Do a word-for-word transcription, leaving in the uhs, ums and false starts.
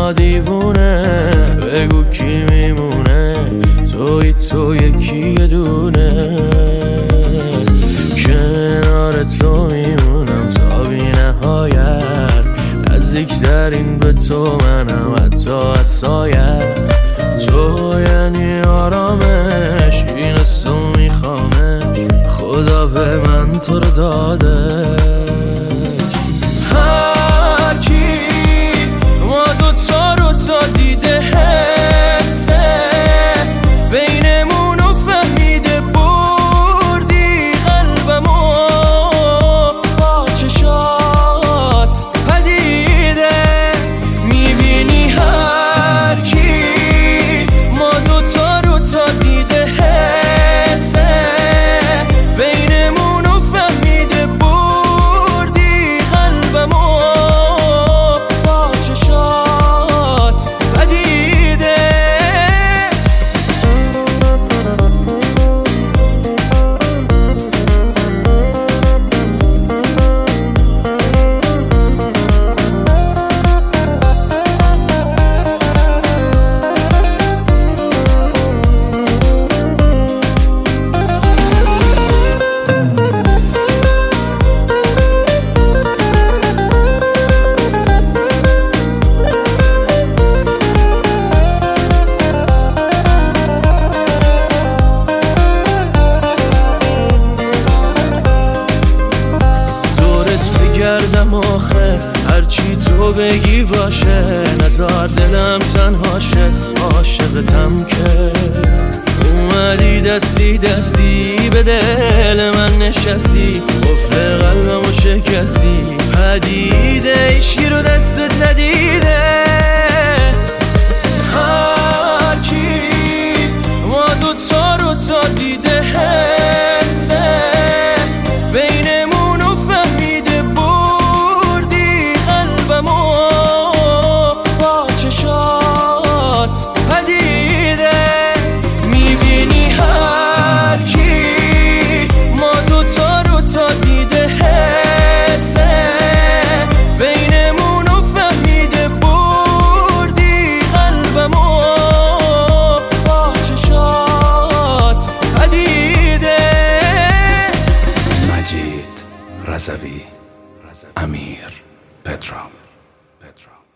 ما دیوونه، بگو کی میمونه، توی تو یکی یه دونه. کنار تو میمونم تا بی نهایت، نزدیکترین به تو منم حتی از سایت. تو یعنی آرامش، این تو میخوامش، خدا به من تو رو داده. هر کی ما دوتا رو تا دیده حسه، بینمون رو فهمیده بردی قلبمو با چشات پدیده. میبینی هر کی ما دوتا رو تا دیده حسه، بینمون رو فهمیده بردی قلبمو با چشات پدیده. گردم آخه هرچی تو بگی باشه، نزار دلم تنهاشه، عاشقتم که اومدی دستی دستی به دل من نشستی، قفل قلبمو شکستی. پدیده ایشی رو دستت ندیده. هر کی ما دوتا رو تا دیده حسه، بینمون رو فهمیده بردی قلبمو با چشات پدیده. میبینی هر کی ما دوتا رو تا دیده حسه، بینمون رو فهمیده بردی قلبمو با چشات پدیده. مجید رضوی، امیر پدرام.